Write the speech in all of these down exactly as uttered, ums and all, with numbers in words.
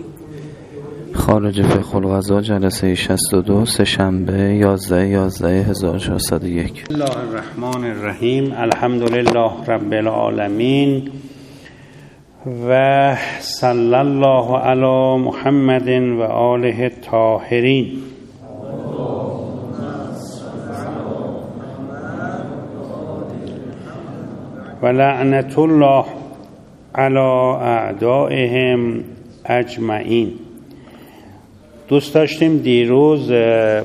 خارج فقه القضاء جلسه شصت و دو سه شنبه یازده یازده هزار و چهارصد و یک. بسم الله الرحمن الرحیم. الحمدلله رب العالمین و صلی الله علی محمد و آله الطاهرین. و لعنت الله علی اعدائهم اجمعین. دوست داشتیم دیروز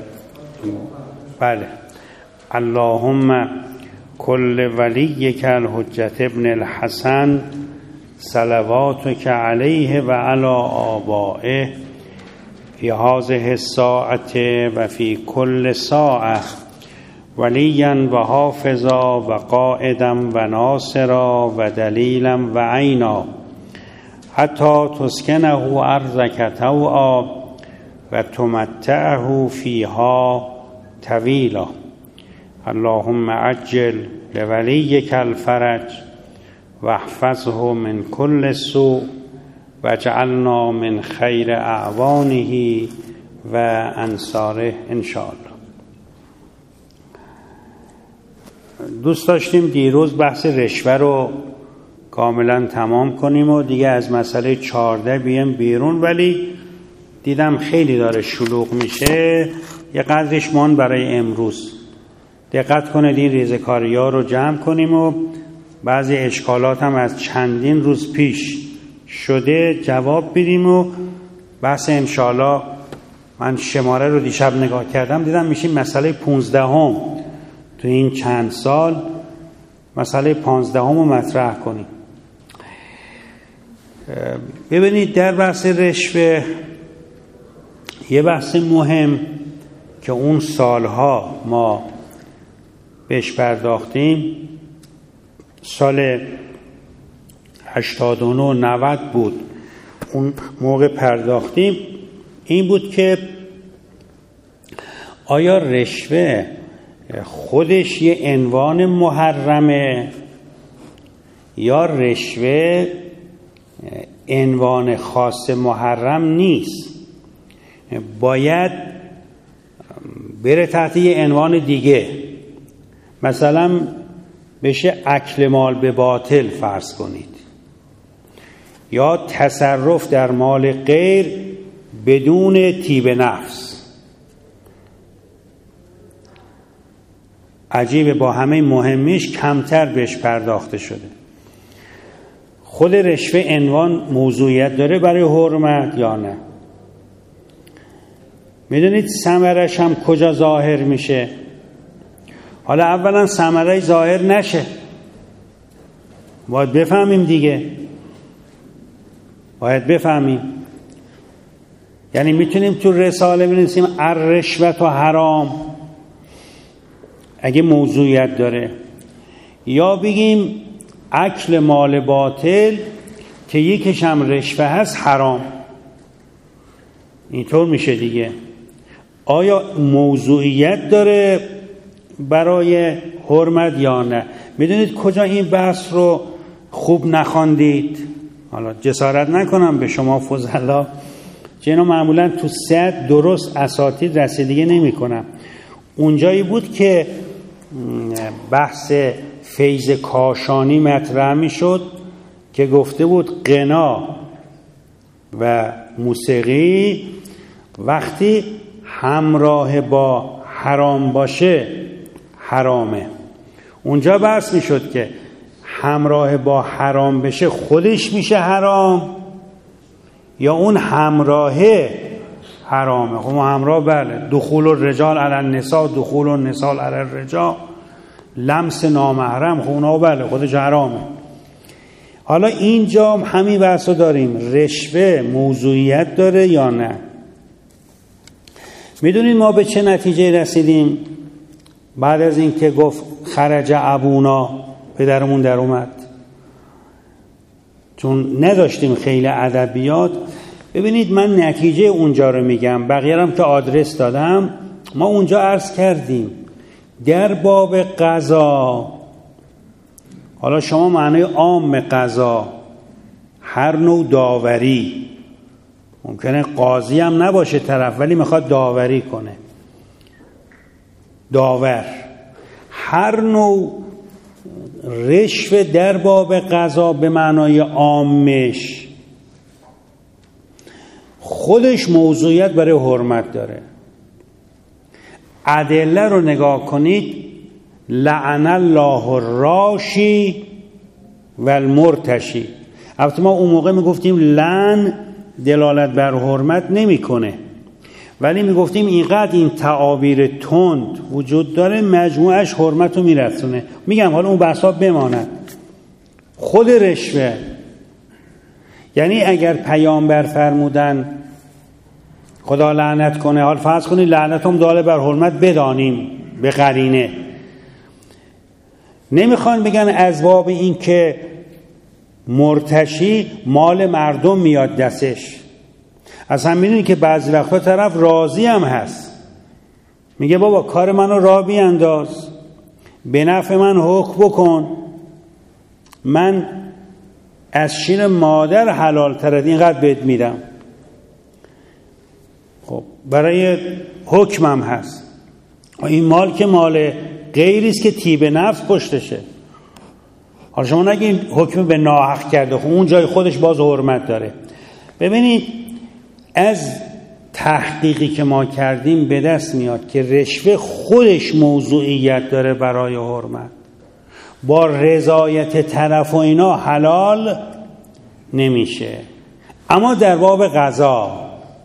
بله اللهم کل ولیک الحجة ابن الحسن صلواتک علیه و علی آبائه فی هذه الساعة و فی کل ساعة ولیا و حافظا و قائدا و ناصرا و دلیلا و عینا حتی تسکنه ارضک طوعا و تمتعه فیها طویلا. اللهم عجل لولیک الفرج و احفظه من کل سوء و اجعلنا من خیر اعوانه و انصاره انشاءالله. دوست داشتیم دیروز بحث رشوه رو کاملا تمام کنیم و دیگه از مسئله چهارده بیم بیرون، ولی دیدم خیلی داره شلوغ میشه، یه قدرش مان برای امروز. دقت کنید این ریزکاری ها رو جمع کنیم و بعضی اشکالات هم از چندین روز پیش شده جواب بدیم و بحث انشاءالله. من شماره رو دیشب نگاه کردم دیدم میشیم مسئله پونزدهم تو این چند سال، مسئله پانزدهم رو مطرح کنیم. ببینید در بحث رشوه یه بحث مهم که اون سالها ما بهش پرداختیم، سال هشتاد و نه نود بود، اون موقع پرداختیم، این بود که آیا رشوه خودش یه عنوان محرمه یا رشوه عنوان خاص محرم نیست، باید بره تحت یه عنوان دیگه، مثلا بشه اکل مال به باطل فرض کنید، یا تصرف در مال غیر بدون طیب نفس. عجیبه با همه مهمیش کمتر بهش پرداخته شده. خود رشوه عنوان موضوعیت داره برای حرمت یا نه؟ میدونید ثمرش هم کجا ظاهر میشه؟ حالا اولا ثمره ظاهر نشه، باید بفهمیم دیگه، باید بفهمیم. یعنی میتونیم تو رساله بنویسیم الرشوة حرام اگه موضوعیت داره، یا بگیم اکل مال باطل که یکیش هم رشوه هست حرام، اینطور میشه دیگه. آیا موضوعیت داره برای حرمت یا نه؟ میدونید کجا این بحث رو خوب نخواندید؟ حالا جسارت نکنم به شما فضلا، چه اینا معمولا تو سطح درست اساتید رسیدگی نمی کنم. اونجایی بود که بحث فیض کاشانی مطرح می شد که گفته بود غنا و موسیقی وقتی همراه با حرام باشه حرامه. اونجا بحث می شد که همراه با حرام بشه خودش میشه حرام یا اون همراهه حرامه. خب همراه بله، دخول الرجال علی النساء، دخول النساء علی الرجال، لمس نامحرم، خب اونها بله خودش حرامه. حالا اینجا همین بحثو داریم، رشوه موضوعیت داره یا نه؟ میدونید ما به چه نتیجه رسیدیم بعد از این که گفت خرج ابونا، پدرمون در اومد، چون نداشتیم خیلی ادبیات. ببینید من نتیجه اونجا رو میگم، بقیه هم که آدرس دادم. ما اونجا عرض کردیم در باب قضا، حالا شما معنی عام قضا، هر نوع داوری، ممکنه قاضی هم نباشه طرف، ولی میخواد داوری کنه. داور. هر نوع رشوه در باب قضا به معنای عامش خودش موضوعیت برای حرمت داره. ادله رو نگاه کنید، لعن الله الراشی و المرتشی. البته ما اون موقع میگفتیم لعن دلالت بر حرمت نمیکنه، ولی میگفتیم اینقدر این تعابیر تند وجود داره مجموعش حرمت رو میرسونه. میگم حالا اون بحثا بماند. خود رشوه، یعنی اگر پیامبر فرمودن خدا لعنت کنه، حال فرض کنید لعنتم داله بر حرمت بدانیم به قرینه، نمیخوان بگن از باب این که مرتشی مال مردم میاد دستش. اصلا میدونی که بعضی وقتا طرف راضی هم هست، میگه بابا کار منو راه بیانداز، به نفع من حکم بکن، من از شیر مادر حلال ترد اینقدر بهت میدم. خب برای حکمم هست. این مال که مال غیریست که طیب نفس پشتشه. حالا شما نگین حکم به ناحق کرده، خب اون جای خودش باز حرمت داره. ببینید از تحقیقی که ما کردیم به دست میاد که رشوه خودش موضوعیت داره برای حرمت، با رضایت طرف و اینا حلال نمیشه. اما در باب قضا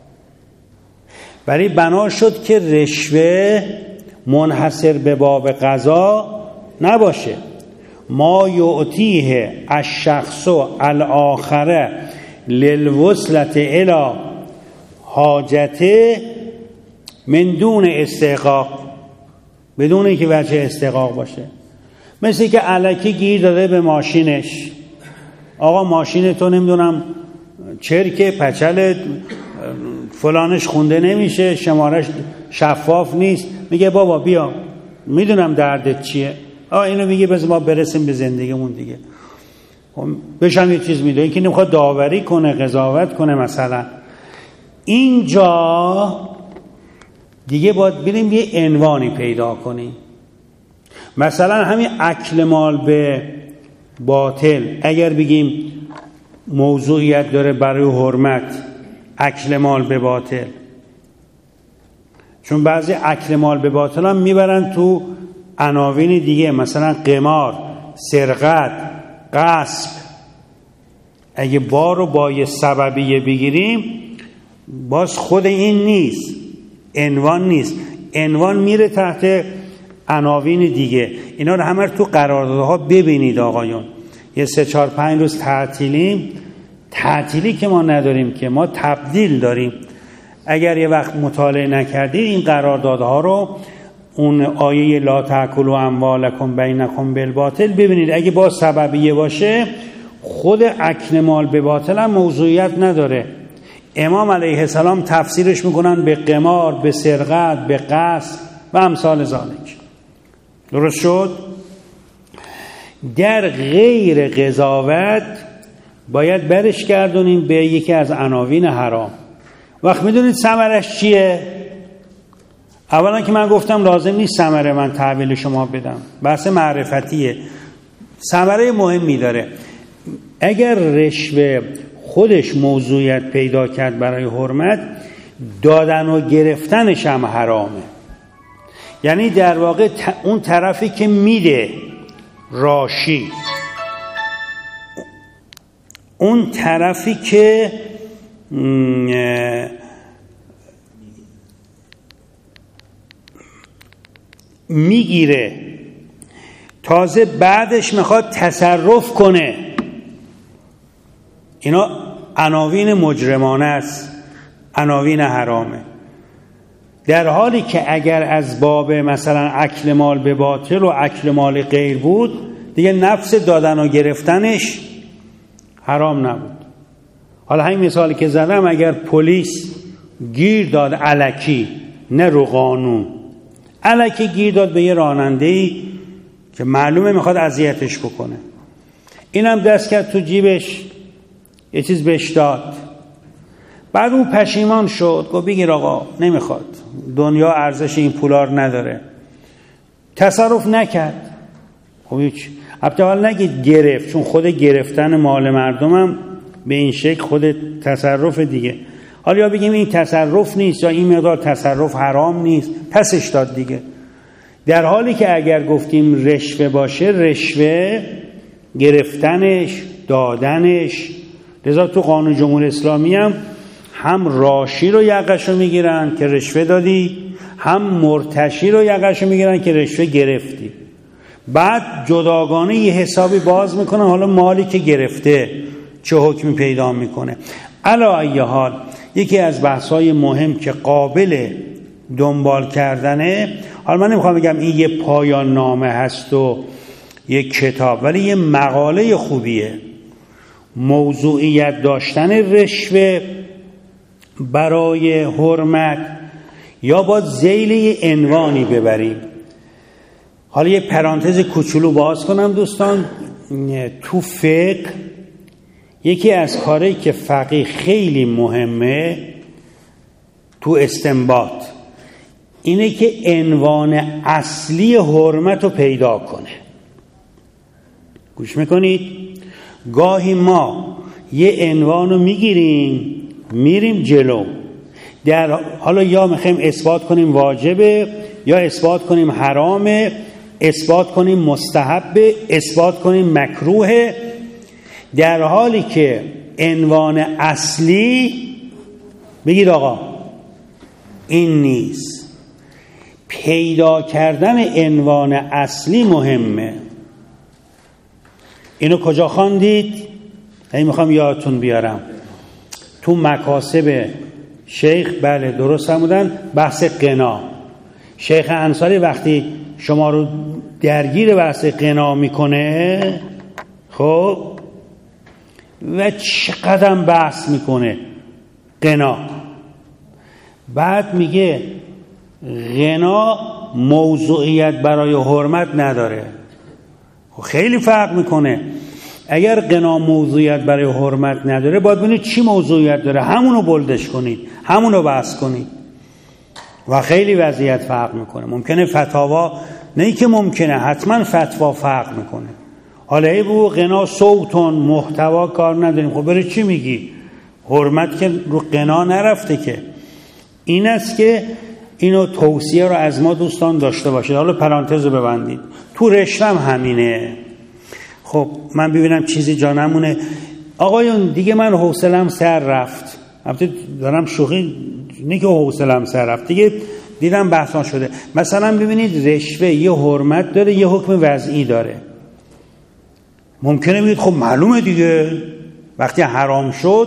ولی بنا شد که رشوه منحصر به باب قضا نباشه. ما یعطیه الشخص الاخر للوصلة الی حاجته من دون استحقاق، بدون اینکه وجه استحقاق باشه. مثل که الکی گیر داده به ماشینش، آقا ماشین تو نمیدونم چرکه پچل فلانش خونده نمیشه، شمارش شفاف نیست، میگه بابا بیا میدونم دردت چیه، آقا اینو میگه بذار ما برسیم به زندگیمون دیگه. بهشم یه چیز میده، این که نمیخواد داوری کنه، قضاوت کنه. مثلا اینجا دیگه باید بریم یه عنوانی پیدا کنیم. مثلا همین اکل مال به باطل، اگر بگیم موضوعیت داره برای حرمت اکل مال به باطل، چون بعضی اکل مال به باطل هم میبرن تو عناوین دیگه، مثلا قمار، سرقت، غصب. اگه با رو با یه سببیه بگیریم باز خود این نیست، عنوان نیست، عنوان میره تحت عناوین دیگه. اینا رو همه تو قراردادها ببینید آقایون. یه سه چهار پنج روز تعطیلیم، تعطیلی که ما نداریم که ما تبدیل داریم. اگر یه وقت مطالعه نکردید این قراردادها رو، اون آیه لا تأکلوا اموالکم بینکم بالباطل ببینید، اگه با سببیه باشه خود اکل مال به باطل هم موضوعیت نداره. امام علیه السلام تفسیرش میکنن به قمار، به سرقت، به غصب و امثال ذالک. درست شد؟ در غیر قضاوت باید برش گردونیم به یکی از عناوین حرام. وقت میدونید ثمرش چیه؟ اولا که من گفتم لازم نیست ثمره من تحویل شما بدم، بحث معرفتیه. ثمره مهمی داره. اگر رشوه خودش موضوعیت پیدا کرد برای حرمت، دادن و گرفتنش هم حرامه. یعنی در واقع اون طرفی که میده، راشی، اون طرفی که میگیره تازه بعدش میخواد تصرف کنه، اینا عناوین مجرمانه است، عناوین حرامه. در حالی که اگر از باب مثلا اکل مال به باطل و اکل مال غیر بود، دیگه نفس دادن و گرفتنش حرام نبود. حالا همین مثالی که زدم، اگر پلیس گیر داد الکی، نه رو قانون، الکی گیر داد به یه راننده‌ای که معلومه میخواد اذیتش بکنه، اینم دست کرد تو جیبش یه چیز بهش داد، بعد اون پشیمان شد، گفت بگیر آقا نمیخواد، دنیا ارزش این پولار نداره، تصرف نکرد. خب هیچ ابتدال نگید گرفت، چون خود گرفتن مال مردمم به این شکل خود تصرف دیگه. حالا یا بگیم این تصرف نیست یا این مقدار تصرف حرام نیست، پسش داد دیگه. در حالی که اگر گفتیم رشوه باشه، رشوه گرفتنش، دادنش، لذا تو قانون جمهوری اسلامی هم هم راشی رو یقشو میگیرن که رشوه دادی، هم مرتشی رو یقشو میگیرن که رشوه گرفتی. بعد جداگانه یه حسابی باز میکنن حالا مالی که گرفته چه حکمی پیدا میکنه. علی ای حال یکی از بحث‌های مهم که قابل دنبال کردنه، حالا من نمیخوام بگم این یه پایان نامه هست و یه کتاب، ولی یه مقاله خوبیه. موضوعیت داشتن رشوه برای حرمت، یا با ذیل عنوانی ببریم. حالا یه پرانتز کوچولو باز کنم دوستان، تو فقه یکی از کارهایی که فقیه خیلی مهمه تو استنباط اینه که عنوان اصلی حرمت رو پیدا کنه. گوش میکنید؟ گاهی ما یه عنوان رو میگیریم میریم جلو، در حالا یا میخوایم اثبات کنیم واجبه، یا اثبات کنیم حرامه، اثبات کنیم مستحبه، اثبات کنیم مکروهه، در حالی که عنوان اصلی بگید آقا این نیست. پیدا کردن عنوان اصلی مهمه. اینو کجا خواندید؟ این میخوام یادتون بیارم تو مکاسب شیخ، بله درست هم بودن، بحث قنا. شیخ انصاری وقتی شما رو درگیر بحث قنا میکنه، خب و چقدر بحث میکنه قنا، بعد میگه غنا موضوعیت برای حرمت نداره. خیلی فرق میکنه. اگر غنا موضوعیت برای حرمت نداره، باید ببینید چی موضوعیت داره، همونو بلدش کنید، همونو بحث کنید و خیلی وضعیت فرق میکنه. ممکنه فتاوا، نه که ممکنه، حتما فتوا فرق میکنه. حالا ای بو غنا صوتون محتوا کار نداریم، خب برای چی میگی؟ حرمت که رو غنا نرفته که. این است که اینو توصیه رو از ما دوستان داشته باشید. حالا پرانتز رو ببندید. تو رشتم همینه. خب من ببینم چیزی جا نمونه. آقایون دیگه من حوصله‌ام سر رفت. البته دارم شوخی، نه که حوصله‌ام سر رفت، دیگه دیدم بحثا شده. مثلا ببینید رشوه یه حرمت داره، یه حکم وضعی داره. ممکنه بگید خب معلومه دیگه، وقتی حرام شد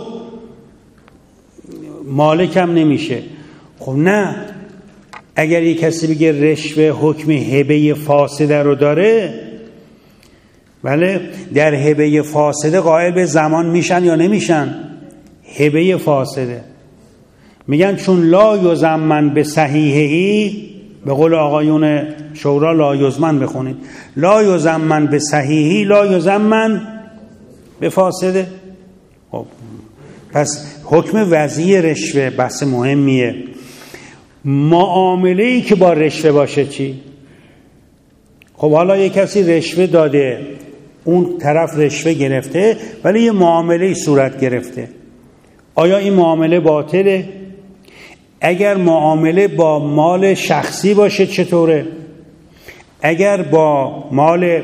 مالکم نمیشه. خب نه، اگر یک کسی بگه رشوه حکم هبه فاسده رو داره، بله در هبه فاسده قائل به زمان میشن یا نمیشن؟ هبه فاسده میگن چون لا یزمن به صحیحی، به قول آقایون شورا لا یزمن بخونید، لا یزمن به صحیحی لا یزمن به فاسده. خب پس حکم وضعی رشوه بحث مهمیه. معامله‌ای که با رشوه باشه چی؟ خب حالا یک کسی رشوه داده، اون طرف رشوه گرفته، ولی یه معامله‌ای صورت گرفته. آیا این معامله باطله؟ اگر معامله با مال شخصی باشه چطوره؟ اگر با مال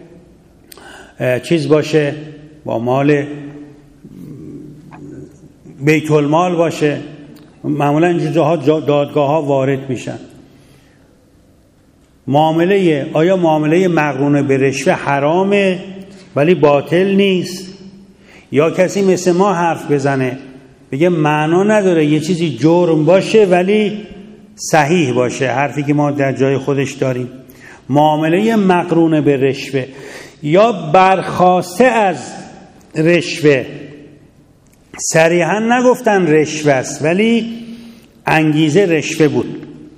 چیز باشه، با مال بیت المال باشه، معمولا اینجور جاها دادگاه ها وارد میشن. معامله، آیا معامله مقرونه به رشوه حرامه ولی باطل نیست؟ یا کسی مثل ما حرف بزنه بگه معنا نداره یه چیزی جرم باشه ولی صحیح باشه، حرفی که ما در جای خودش داریم. معامله مقرونه به رشوه یا برخاسته از رشوه، صریحا نگفتن رشوه است ولی انگیزه رشوه بود.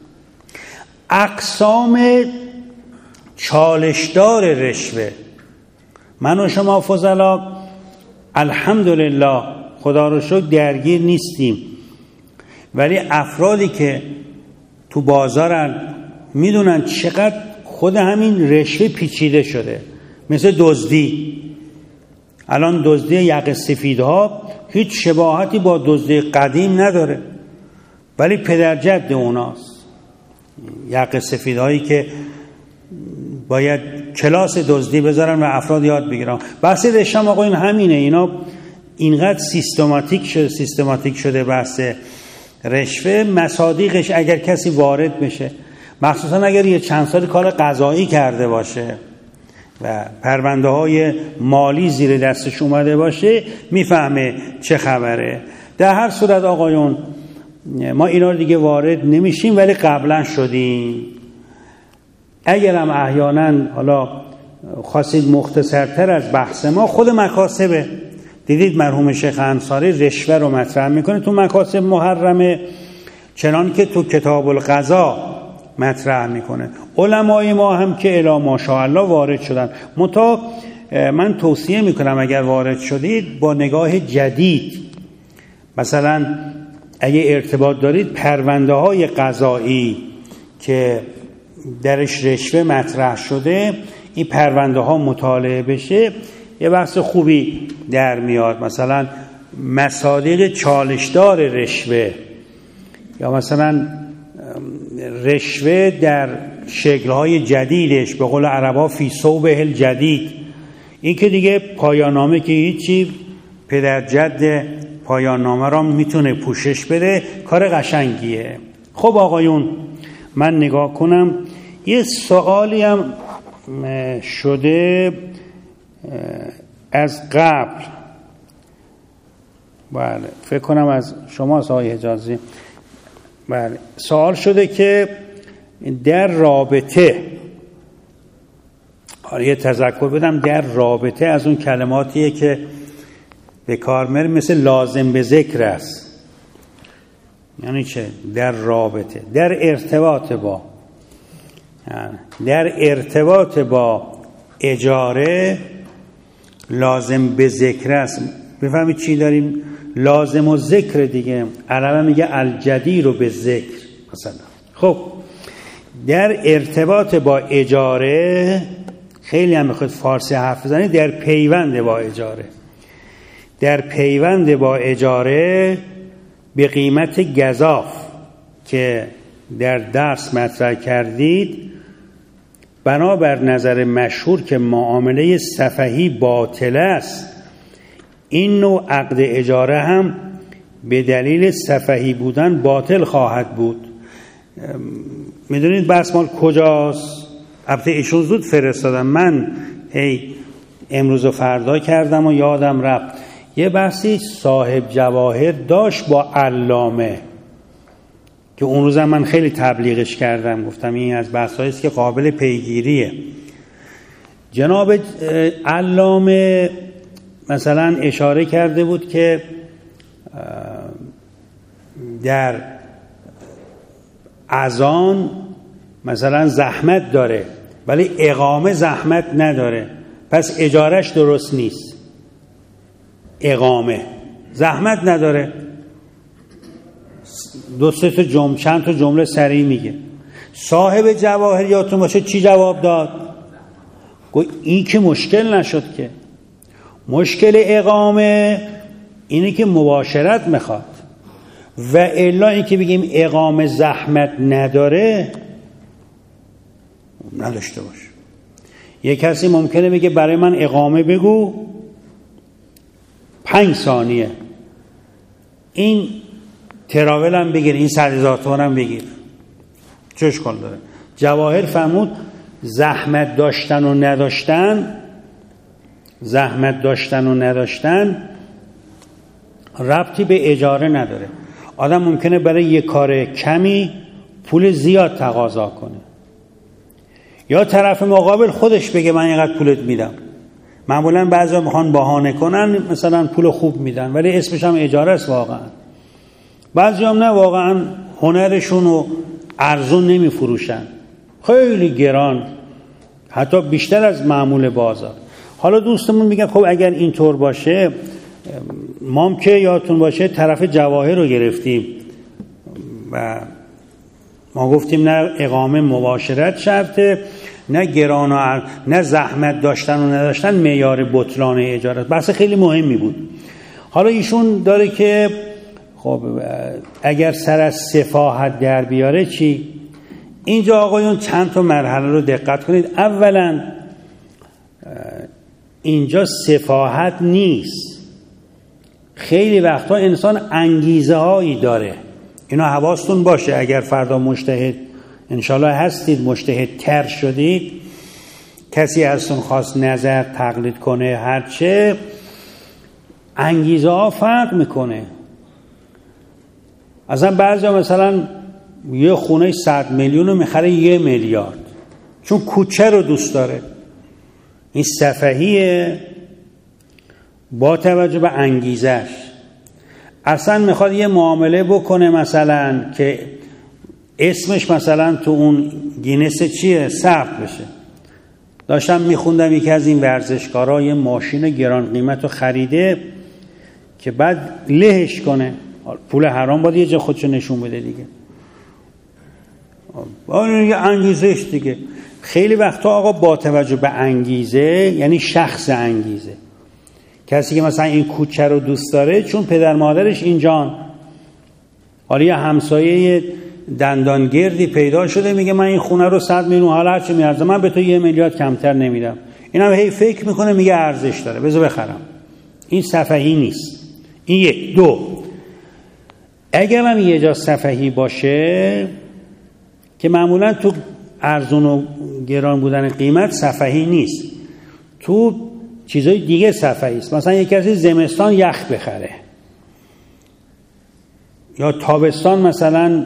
اقسام چالشدار رشوه، من و شما فضلا الحمدلله خدا رو شکر درگیر نیستیم. ولی افرادی که تو بازارن میدونن چقدر خود همین رشوه پیچیده شده. مثل دزدی، الان دزدی یقه سفیدها هیچ شباهتی با دزدی قدیم نداره، ولی پدر جد اوناست. یقه سفیدهایی که باید کلاس دزدی بذارن و افراد یاد بگیرن. بحث رشوه آقا این همینه، اینا اینقدر سیستماتیک شده سیستماتیک شده بحث رشوه. مصادیقش اگر کسی وارد بشه، مخصوصا اگر یه چند سال کار قضایی کرده باشه و پرونده های مالی زیر دستش اومده باشه، میفهمه چه خبره. در هر صورت آقایون ما اینا رو دیگه وارد نمیشیم، ولی قبلا شدیم. اگرم احیانا حالا خواستید مختصرتر از بحث ما، خود مکاسبه. دیدید مرحوم شیخ انصاری رشوه رو مطرح میکنه تو مکاسب محرمه، چنان که تو کتاب القضا مطرح میکنه. علمای ما هم که الی ماشاءالله وارد شدن. متا من توصیه میکنم اگر وارد شدید با نگاه جدید، مثلا اگه ارتباط دارید پرونده های قضایی که درش رشوه مطرح شده، این پرونده ها مطالعه بشه، یه بحث خوبی در میاد. مثلا مصادیق چالشدار رشوه، یا مثلا رشوه در شکل‌های جدیدش، به قول عربا فی صوبه الجدید. این که دیگه پایان‌نامه که هیچی، پدر جد پایان‌نامه را میتونه پوشش بده، کار قشنگیه. خب آقایون من نگاه کنم یه سوالی هم شده از قبل، بله فکر کنم از شما آقای حجازی، بله سوال شده که در رابطه، یه تذکر بدم، در رابطه از اون کلماتیه که به کار میره مثل لازم به ذکر است. یعنی چه؟ در رابطه، در ارتباط با، در ارتباط با اجاره لازم به ذکر است. بفهمید چی داریم؟ لازم و ذکر دیگه. عربه میگه الجدیر به ذکر مثلا. خب در ارتباط با اجاره، خیلی هم میخواد فارسی حرف بزنید، در پیوند با اجاره، در پیوند با اجاره به قیمت گزاف که در درس مطرح کردید، بنابر نظر مشهور که معامله سفهی باطل است، این نوع عقد اجاره هم به دلیل سفهی بودن باطل خواهد بود. میدونید بحث مال کجاست؟ البته ایشون زود فرستادم، من هی امروز و فردا کردم و یادم رفت. یه بحثی صاحب جواهر داشت با علامه که اون روزم من خیلی تبلیغش کردم، گفتم این از بحثایی است که قابل پیگیریه. جناب علامه مثلا اشاره کرده بود که در اذان مثلا زحمت داره ولی اقامه زحمت نداره، پس اجارش درست نیست. اقامه زحمت نداره، دو سه تا جمله چند تا جمله سریع میگه. صاحب جواهر یادتون باشه چی جواب داد؟ گفت این که مشکل نشد که. مشکل اقامه اینه که مباشرت میخواد، و الا این که بگیم اقامه زحمت نداره نداشته باش. یک کسی ممکنه بگه برای من اقامه بگو پنج ثانیه، این تراول هم بگیر، این صد هزار تومان هم بگیر، چه اشکال داره؟ جواهر فرمود زحمت داشتن و نداشتن، زحمت داشتن و نداشتن ربطی به اجاره نداره. آدم ممکنه برای یک کار کمی پول زیاد تقاضا کنه، یا طرف مقابل خودش بگه من اینقدر پولت میدم. معمولا بعضیا میخوان بهانه کنن، مثلا پول خوب میدن ولی اسمش هم اجاره است واقعا. بعضیا هم نه، واقعا هنرشون رو ارزون نمیفروشن، خیلی گران، حتی بیشتر از معمول بازار. حالا دوستمون میگن خب اگر اینطور باشه، ما هم که یادتون باشه طرف جواهر رو گرفتیم، و ما گفتیم نه اقامه مباشرت شرطه، نه گران و نه زحمت داشتن و نداشتن معیار بطلان اجاره. بحث خیلی مهمی بود. حالا ایشون داره که خب اگر سر از سفاهت در بیاره چی؟ اینجا آقایون چند تا مرحله رو دقت کنید. اولا اینجا سفاهت نیست. خیلی وقتا انسان انگیزه هایی داره، اینا حواستون باشه. اگر فردا مجتهد انشالله هستید، مجتهد تر شدید، کسی ازتون خواست نظر تقلید کنه، هرچه، انگیزه ها فرق میکنه. اصلا بعضی ها مثلا یه خونه صد میلیون رو میخره یه میلیارد چون کوچه رو دوست داره. این سفهیه با توجه به انگیزش. اصلا میخواد یه معامله بکنه مثلا که اسمش مثلا تو اون گینس چیه ثبت بشه. داشتم میخوندم یکی از این ورزشکارا یه ماشین گران قیمت رو خریده که بعد لهش کنه. پول حرام باید یه جا خودشو نشون بده دیگه. یه انگیزش دیگه. خیلی وقتا آقا با توجه به انگیزه، یعنی شخص انگیزه، کسی که مثلا این کوچه رو دوست داره چون پدر مادرش اینجان، حالا یه همسایه دندانگردی پیدا شده میگه من این خونه رو صد میلیون حالا هرچی میارزه من به تو یه میلیارد کمتر نمیدم، اینم هی فکر میکنه میگه ارزش داره بذار بخرم. این سفهی نیست. این یک. دو، اگر هم یه جا سفهی باشه که معمولا تو ارزون و گران بودن قیمت سفهی نیست، تو چیزای دیگه سفهی است. مثلا یک کسی زمستان یخ بخره یا تابستان مثلا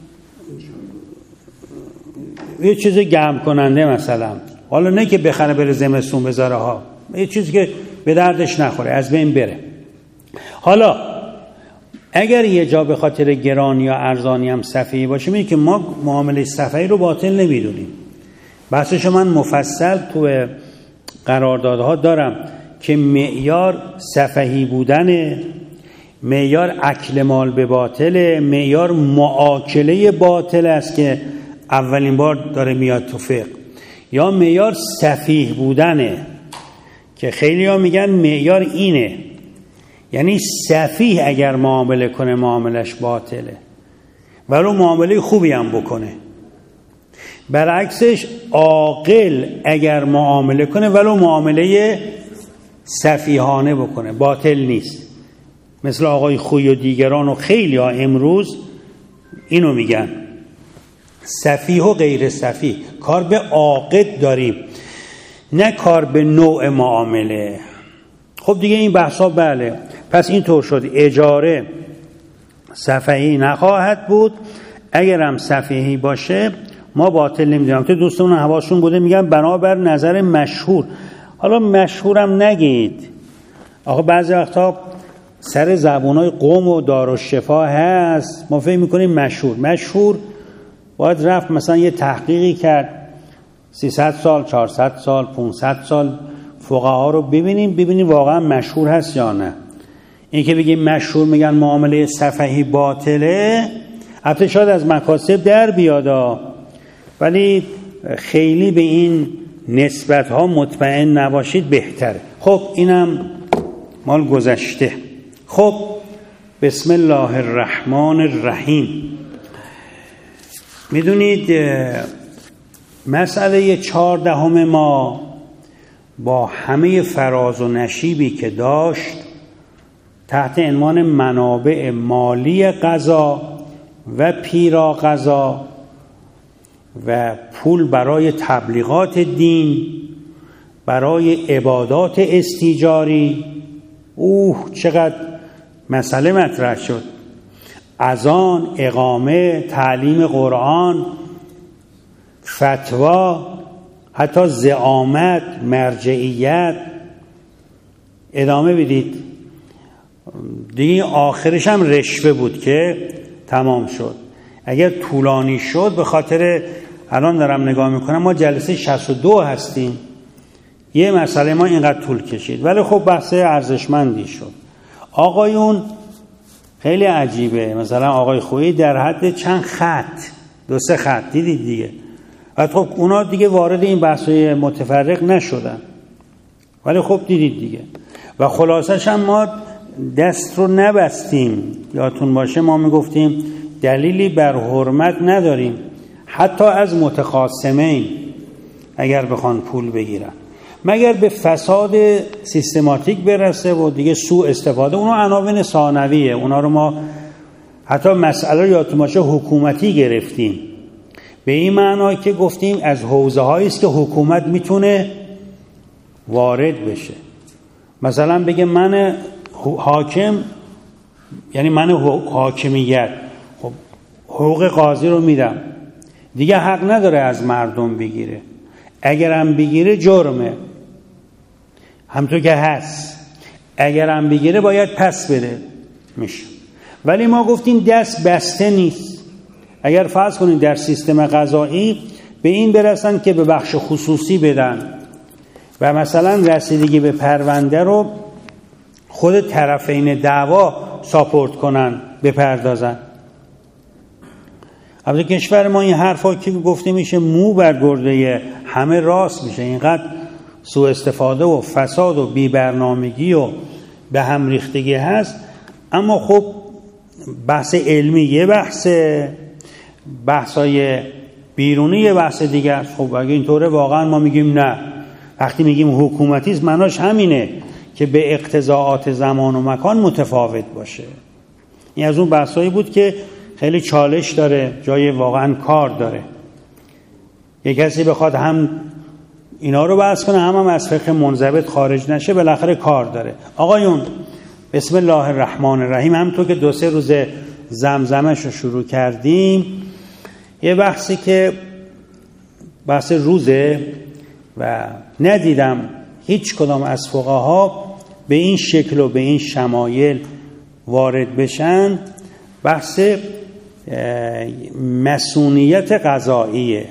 یه چیز گرم کننده مثلا، حالا نه که بخره بره زمستون بذاره ها، یه چیزی که به دردش نخوره از بین بره. حالا اگر یه جا به خاطر گرانی یا ارزانی هم سفهی باشه، میگه که ما معامله سفهی رو باطل نمیدونیم. بحثش من مفصل تو قراردادها دارم که معیار سفهی بودن، معیار اکل مال به باطل، معیار معاکله باطل است که اولین بار داره میاد تو فقه، یا معیار سفیه بودنه که خیلی ها میگن معیار اینه، یعنی سفیه اگر معامله کنه معاملش باطله ولو معامله خوبی هم بکنه. برعکسش عاقل اگر معامله کنه ولو معامله سفیهانه بکنه باطل نیست. مثل آقای خوی و دیگران و خیلی ها امروز اینو میگن سفیه و غیر سفیه. کار به عاقد داریم نه کار به نوع معامله. خب دیگه این بحثا بله. پس این طور شد اجاره سفیهی نخواهد بود. اگر هم سفیهی باشه ما باطل نمیدونم. تو دوستمون حواسشون بوده میگن بنابر نظر مشهور. حالا مشهورم نگید آخه بعضی وقتا سر زبونای قوم و دارالشفا هست ما فکر میکنیم مشهور. مشهور باید رفت مثلا یه تحقیقی کرد سیصد سال چهارصد سال پانصد سال فقها رو ببینیم ببینیم واقعا مشهور هست یا نه. این که بگیم مشهور میگن معامله سفهی باطله حتی شاید از مکاسب در بیادا ولی خیلی به این نسبت ها مطمئن نباشید بهتره. خب اینم مال گذشته. خب بسم الله الرحمن الرحیم. میدونید مسئله چهاردهم ما با همه فراز و نشیبی که داشت تحت عنوان منابع مالی قضا و پیرا قضا و پول برای تبلیغات دین، برای عبادات استیجاری، اوه چقدر مسئله مطرح شد. اذان، اقامه، تعلیم قرآن، فتوا، حتی زعامت، مرجعیت. ادامه بدید دیگه. آخرش هم رشوه بود که تمام شد. اگر طولانی شد به خاطر الان دارم نگاه میکنم ما جلسه شصت و دو هستیم، یه مسئله ما اینقدر طول کشید ولی خب بحث ارزشمندی شد. آقایون خیلی عجیبه. مثلا آقای خویی در حد چند خط، دو سه خط دیدید دیگه. و خب اونا دیگه وارد این بحث‌های متفرق نشدن، ولی خب دیدید دیگه. و خلاصش هم ما دست رو نبستیم. یادتون باشه ما میگفتیم دلیلی بر حرمت نداریم حتی از متخاصمین اگر بخوان پول بگیرن، مگر به فساد سیستماتیک برسه و دیگه سوء استفاده. اونا عناوین ثانویه، اونا رو ما حتی مسئله یادتون باشه حکومتی گرفتیم، به این معنی که گفتیم از حوزه هایی است که حکومت میتونه وارد بشه. مثلا بگه من حاکم، یعنی من حاکمیت، خب حقوق قاضی رو میدم، دیگه حق نداره از مردم بگیره، اگرم بگیره جرمه، همونطور که هست، اگرم بگیره باید پس بده میشه. ولی ما گفتیم دست بسته نیست. اگر فرض کنید در سیستم قضایی به این برسن که به بخش خصوصی بدن و مثلا رسیدگی به پرونده رو خود طرفین دعوا ساپورت کنن، بپردازن. البته کشور ما این حرفا که گفته میشه مو بر گرده همه راست میشه، اینقدر سوء استفاده و فساد و بی برنامگی و به هم ریختگی هست. اما خب بحث علمی یه بحثه، بحثای بیرونی یه بحث دیگه است. خب اگه اینطوره واقعا ما میگیم نه. وقتی میگیم حکومتیسم معناش همینه که به اقتضاعات زمان و مکان متفاوت باشه. این از اون بحثایی بود که خیلی چالش داره، جای واقعا کار داره. یک کسی بخواد هم اینا رو بحث کنه هم, هم از فقه منضبط خارج نشه، بالاخره کار داره. آقایون بسم الله الرحمن الرحیم، همونطور که دو سه روز زمزمش رو شروع کردیم، یه بحثی که بحث روزه و ندیدم هیچ کدام از فقها به این شکل و به این شمایل وارد بشن، بحث مسئولیت قضاییه.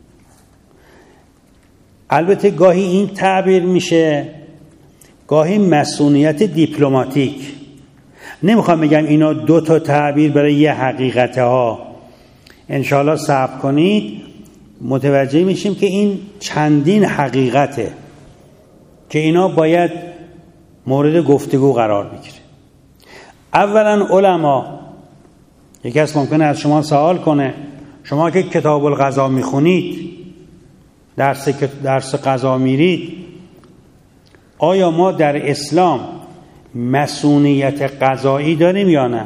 البته گاهی این تعبیر میشه، گاهی مسئولیت دیپلماتیک. نمیخوام بگم اینا دو تا تعبیر برای یه حقیقته ها، انشاءالله صبر کنید متوجه میشیم که این چندین حقیقته که اینا باید مورد گفتگو قرار بگیره. اولا علما، یکی از ممکنه از شما سوال کنه شما که کتاب القضا میخونید، درس درس قضا میرید، آیا ما در اسلام مسئولیت قضایی داریم یا نه؟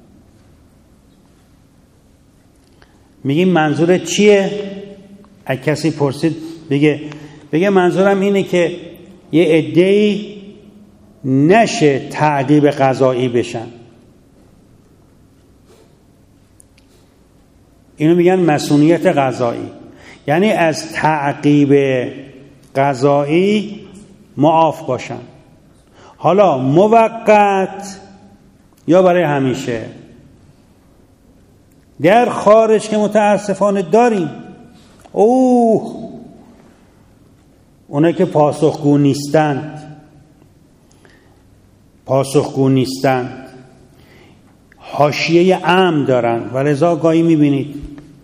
میگیم منظورت چیه؟ اگه کسی پرسید بگه بگه منظورم اینه که یه عده‌ای نشه تعقیب قضایی بشن. اینو میگن مسئولیت قضایی، یعنی از تعقیب قضایی معاف باشن، حالا موقت یا برای همیشه. در خارج که متاسفانه داریم، اوه اونا که پاسخگو نیستند، پاسخگو نیستند، حاشیه امن دارن و لذا گاهی میبینید.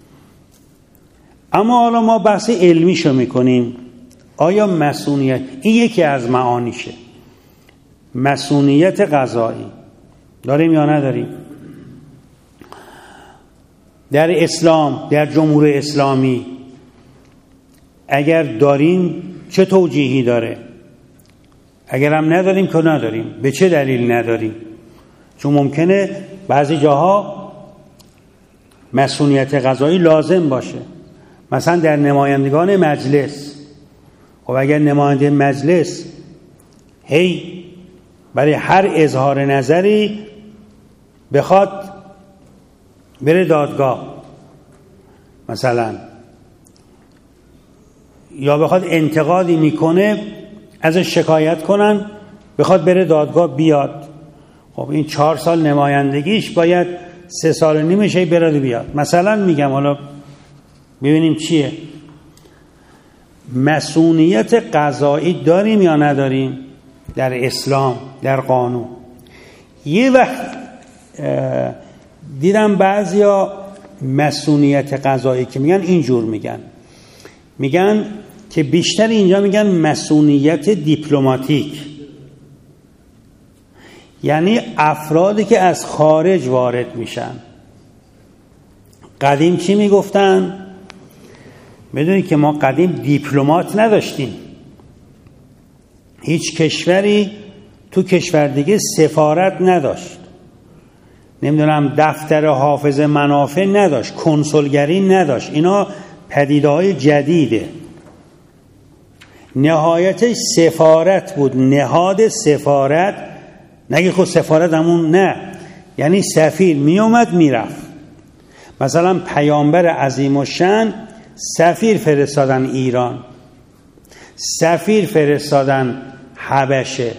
اما حالا ما بحث علمیشو میکنیم، آیا مسئولیت، این یکی از معانیشه، مسئولیت قضایی داریم یا نداریم؟ در اسلام، در جمهوری اسلامی اگر داریم چه توجیهی داره؟ اگر هم نداریم که نداریم، به چه دلیل نداریم؟ چون ممکنه بعضی جاها مسئولیت قضایی لازم باشه، مثلا در نمایندگان مجلس. خب اگر نماینده مجلس هی برای هر اظهار نظری بخواد بره دادگاه مثلا، یا بخواد انتقادی میکنه ازش شکایت کنن بخواد بره دادگاه بیاد، خب این چهار سال نمایندگیش باید سه سال نیمشه بره بیاد. مثلا میگم، حالا ببینیم چیه. مسئولیت قضایی داریم یا نداریم در اسلام، در قانون؟ یه وقت دیدم بعضیا مسئولیت قضایی که میگن اینجور میگن میگن که بیشتر اینجا میگن مسئولیت دیپلماتیک، یعنی افرادی که از خارج وارد میشن. قدیم چی میگفتن؟ میدونید که ما قدیم دیپلمات نداشتیم. هیچ کشوری تو کشور دیگه سفارت نداشت، نمیدونم دفتر حافظ منافع نداشت، کنسولگری نداشت. اینا پدیده‌های جدیده. نهایتش سفارت بود، نهاد سفارت. نگه خود سفارت همون نه، یعنی سفیر می اومد می رفت. مثلا پیامبر عظیم الشأن سفیر فرستادن ایران، سفیر فرستادن حبشه.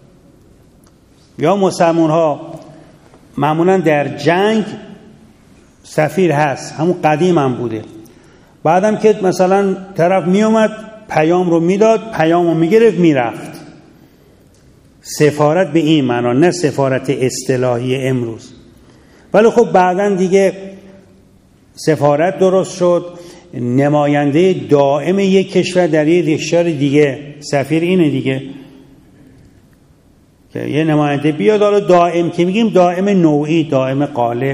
یا مسلمان ها معمولا در جنگ سفیر هست، همون قدیم هم بوده. بعدم که مثلا طرف می اومد پیام رو میداد، پیام رو میگرفت میرفت. سفارت به این معنا، نه سفارت اصطلاحی امروز. ولی خب بعدن دیگه سفارت درست شد، نماینده دائم یک کشور در یک کشور دیگه، سفیر اینه دیگه، که یه نماینده بیاد. حالا دائم که میگیم دائم نوعی، دائم غالب.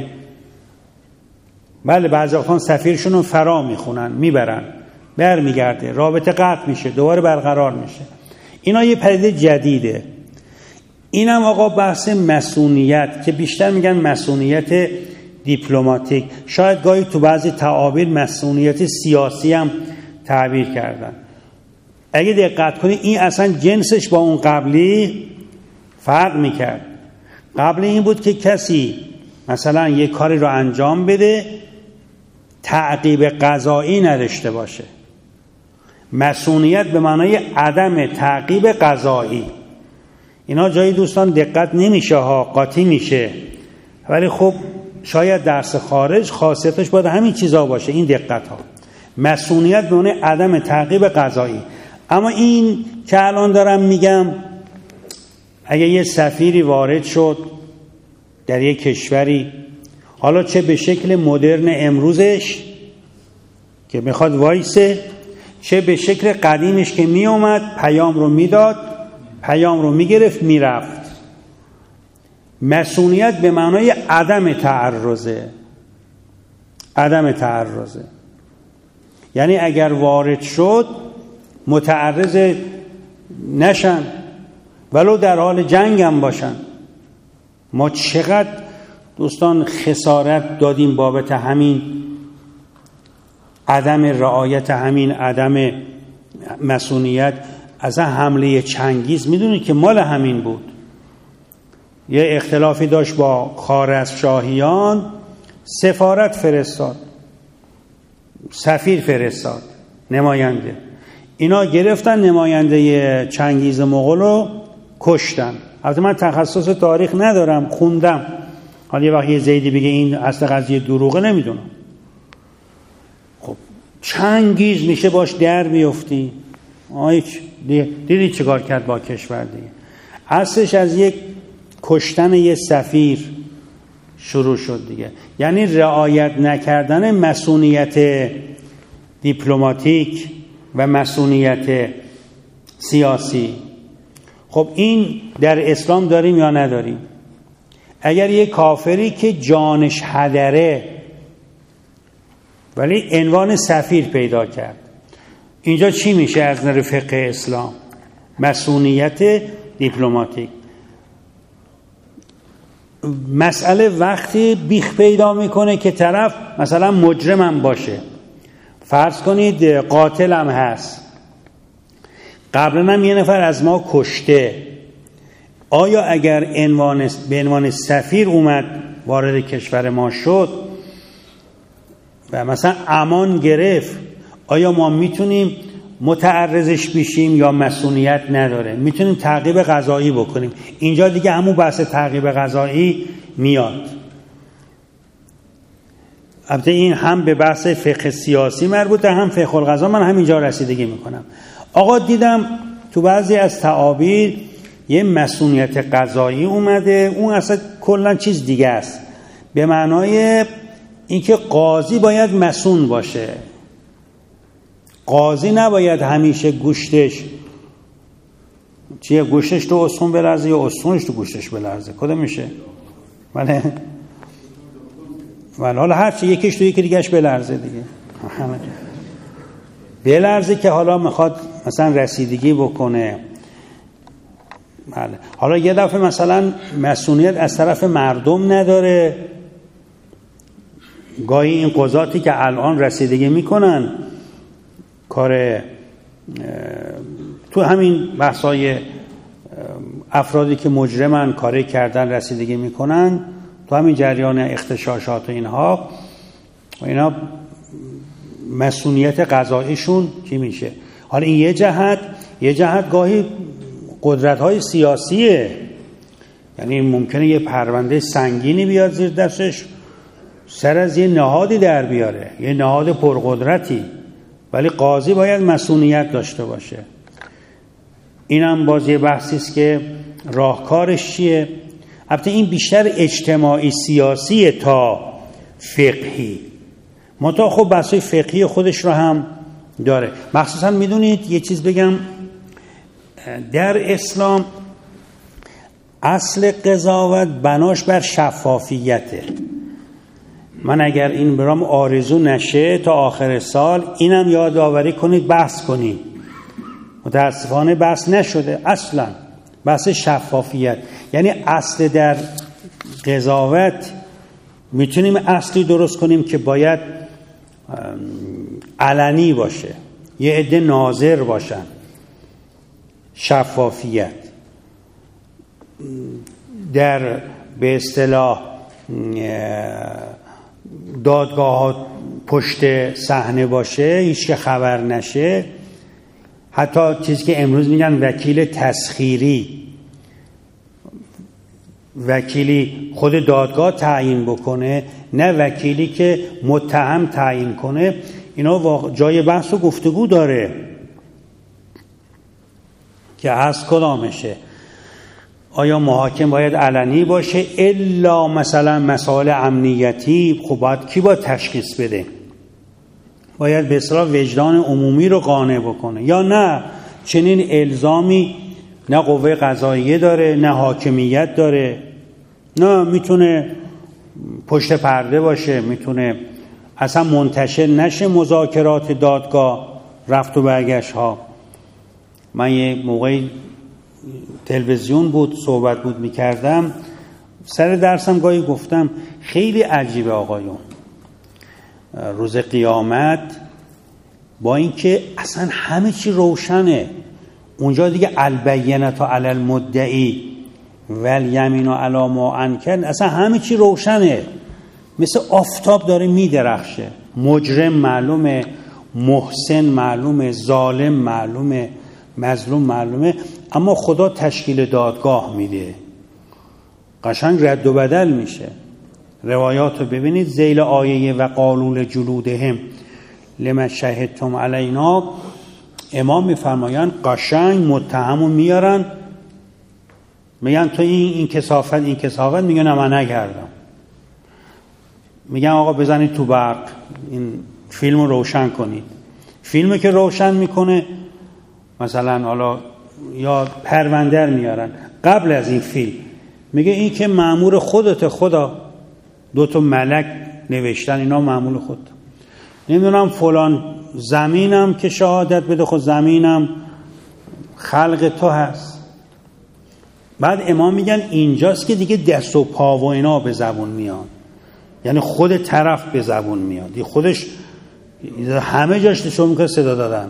بله بعضی وقتا سفیرشون رو فرا میخونن، میبرن، بر میگرده، رابطه قطع میشه، دوباره برقرار میشه. اینا یه پدیده جدیده. اینم آقا بحث مسئولیت که بیشتر میگن مسئولیت دیپلماتیک، شاید گاهی تو بعضی تعابیر مسئولیت سیاسی هم تعبیر کردن. اگه دقت کنی این اصلا جنسش با اون قبلی فرق میکرد. قبلی این بود که کسی مثلا یه کاری رو انجام بده تعقیب قضایی نداشته باشه. مسئولیت به معنای عدم تعقیب قضایی. اینا جایی دوستان دقت نمیشه ها، قاطی میشه، ولی خب شاید درس خارج خاصیتش باید همین چیزا باشه، این دقت ها. مسئولیت به معنای عدم تعقیب قضایی. اما این که الان دارم میگم، اگه یه سفیری وارد شد در یک کشوری، حالا چه به شکل مدرن امروزش که میخواد وایسه، چه به شکل قدیمش که می اومد پیام رو میداد، پیام رو میگرفت میرفت. مسئولیت به معنای عدم تعرضه. عدم تعرضه یعنی اگر وارد شد متعرض نشن، ولو در حال جنگ هم باشن. ما چقدر دوستان خسارت دادیم بابت همین عدم رعایت، همین عدم مسئولیت. از حمله چنگیز میدونید که مال همین بود. یه اختلافی داشت با خوارزمشاهیان، سفارت فرستاد، سفیر فرستاد، نماینده. اینا گرفتن نماینده چنگیز مغول رو کشتن. البته من تخصص تاریخ ندارم، خوندم. حالا یه وقت یه زیدی بگه این اصل قضیه دروغه، نمیدونم. خب چنگیز میشه باش در میفتی. آیچ دیدی چه کار کرد با کشور دیگه. اصلش از یک کشتن یه سفیر شروع شد دیگه. یعنی رعایت نکردن مسئولیت دیپلماتیک و مسئولیت سیاسی. خب این در اسلام داریم یا نداریم؟ اگر یه کافری که جانش هدره ولی عنوان سفیر پیدا کرد، اینجا چی میشه از نظر فقه اسلام؟ مسئولیت دیپلماتیک. مسئله وقتی بیخ پیدا میکنه که طرف مثلا مجرمم باشه، فرض کنید قاتلم هست، قبلا هم یه نفر از ما کشته، آیا اگر عنوان به عنوان سفیر اومد وارد کشور ما شد و مثلا امان گرفت، آیا ما میتونیم متعرضش بشیم یا مسئولیت نداره؟ میتونیم تعقیب قضایی بکنیم. اینجا دیگه همون بحث تعقیب قضایی میاد. البته این هم به بحث فقه سیاسی مربوطه، هم فقه القضا. من همینجا رسیدگی میکنم. آقا دیدم تو بعضی از تعابیر یه مسئولیت قضایی اومده، اون اصلا کلا چیز دیگه است، به معنای اینکه قاضی باید مسئول باشه. قاضی نباید همیشه گوشتش چیه، گوشتش تو استون بلرزه یا استونش تو گوشتش بلرزه. کدوم میشه؟ بله ولی حالا هرچی یکیش تو یکی دیگهش بلرزه دیگه، همه بلرزه که حالا میخواد مثلا رسیدگی بکنه. بله. حالا یه دفعه مثلا مسئولیت از طرف مردم نداره، گاهی این قضاتی که الان رسیدگی میکنن کار تو همین بحثای افرادی که مجرمن کاری کردن رسیدگی میکنن تو همین جریان اغتشاشات و اینها و اینا مسئولیت قضاییشون چی میشه. حالا این یه جهت، یه جهت گاهی قدرت‌های سیاسیه، یعنی ممکنه یه پرونده سنگینی بیاد زیر دستش، سر از یه نهادی در بیاره، یه نهاد پرقدرتی، ولی قاضی باید مسئولیت داشته باشه. اینم باز یه بحثی است که راهکارش چیه. البته این بیشتر اجتماعی سیاسی تا فقهی، منتها خب بحثای فقهی خودش رو هم داره. مخصوصا میدونید یه چیز بگم، در اسلام اصل قضاوت بناش بر شفافیته. من اگر این برام آرزو نشه تا آخر سال اینم یادآوری کنید بحث کنید. متاسفانه بحث نشده اصلا، بحث شفافیت. یعنی اصل در قضاوت میتونیم اصلی درست کنیم که باید علنی باشه، یه عده ناظر باشن، شفافیت در به اصطلاح دادگاه ها پشت صحنه باشه، هیچ که خبر نشه. حتی چیزی که امروز میگن وکیل تسخیری، وکیلی خود دادگاه تعیین بکنه، نه وکیلی که متهم تعیین کنه. اینا جای بحث و گفتگو داره که از کدامشه. آیا محاکم باید علنی باشه الا مثلا مسائل امنیتی؟ خب باید کی باید تشخیص بده؟ باید به اصطلاح وجدان عمومی رو قانع بکنه، یا نه چنین الزامی نه قوه قضاییه داره نه حاکمیت داره، نه میتونه پشت پرده باشه، میتونه اصلا منتشر نشه مذاکرات دادگاه، رفت و برگشت ها. من یه موقعی تلویزیون بود صحبت بود میکردم، سر درسم گاهی گفتم خیلی عجیبه آقایون، روز قیامت با اینکه اصلا همه چی روشنه، اونجا دیگه البینة علی المدعی والیمین علی ما انکر، اصلا همه چی روشنه، مثل آفتاب داره میدرخشه. مجرم معلومه، محسن معلومه، ظالم معلومه، مظلوم معلومه، اما خدا تشکیل دادگاه میده، قشنگ رد و بدل میشه. روایات رو ببینید، ذیل آیه و قالول جلودهم لما شهدتم علینا، امام میفرمایند قشنگ متهمون میارن، میگن تو این این کثافت این کثافت، میگن من نکردم. میگن آقا بزنید تو برق این فیلم رو روشن کنید. فیلمی که روشن میکنه مثلا حالا یا پرونده میارن، قبل از این فیلم میگه این که مأمور خودت، خدا دو تا ملک نوشتن اینا مأمور خود، نمیدونم فلان زمینم که شهادت بده، خود زمینم خلق تو هست. بعد امام میگن اینجاست که دیگه دست و پا و اینا به زبون میاد، یعنی خود طرف به زبون میاد، خودش همه جاش شروع میکنه صدا دادن.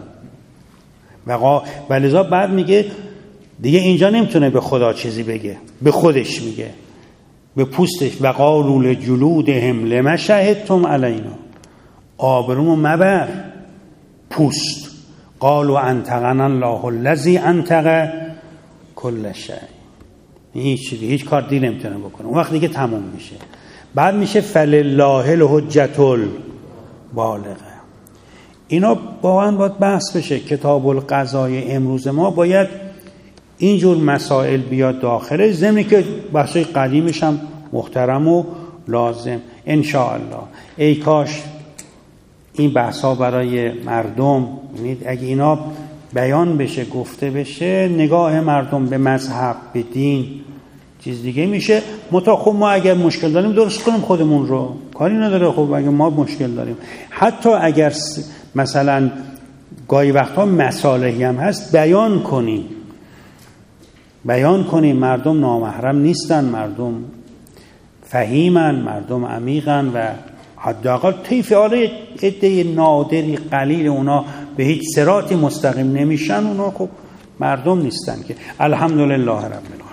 ولی بعد میگه دیگه اینجا نمیتونه به خدا چیزی بگه، به خودش میگه، به پوستش. و قالوا لجلودهم لما شهدتم علینا، آبرومو مبر پوست. قالوا انطقنا الله الذی انطق کل شیء، هیچ چیزی هیچ کار دی نمیتونه بکنه. اون وقت دیگه تموم میشه. بعد میشه فلله الحجة البالغه. اینا واقعا باید بحث بشه. کتاب القضای امروز ما باید اینجور مسائل بیاد داخله، ضمن که بحثای قدیمش هم محترم و لازم ان شاء الله. ای کاش این بحثا برای مردم، یعنی اگه اینا بیان بشه، گفته بشه، نگاه مردم به مذهب، به دین چیز دیگه میشه. متا خب ما اگر مشکل داریم درست کنیم خودمون رو، کاری نداره. خب اگر ما مشکل داریم، حتی اگر مثلا گاهی وقتا مصالحی هم هست، بیان کنیم بیان کنیم مردم نامحرم نیستن، مردم فهیمن، مردم عمیقن و حداقل طیف آره عده نادری قلیل اونا به هیچ صراطی مستقیم نمیشن، اونا خب مردم نیستن که. الحمدلله رب العالمین.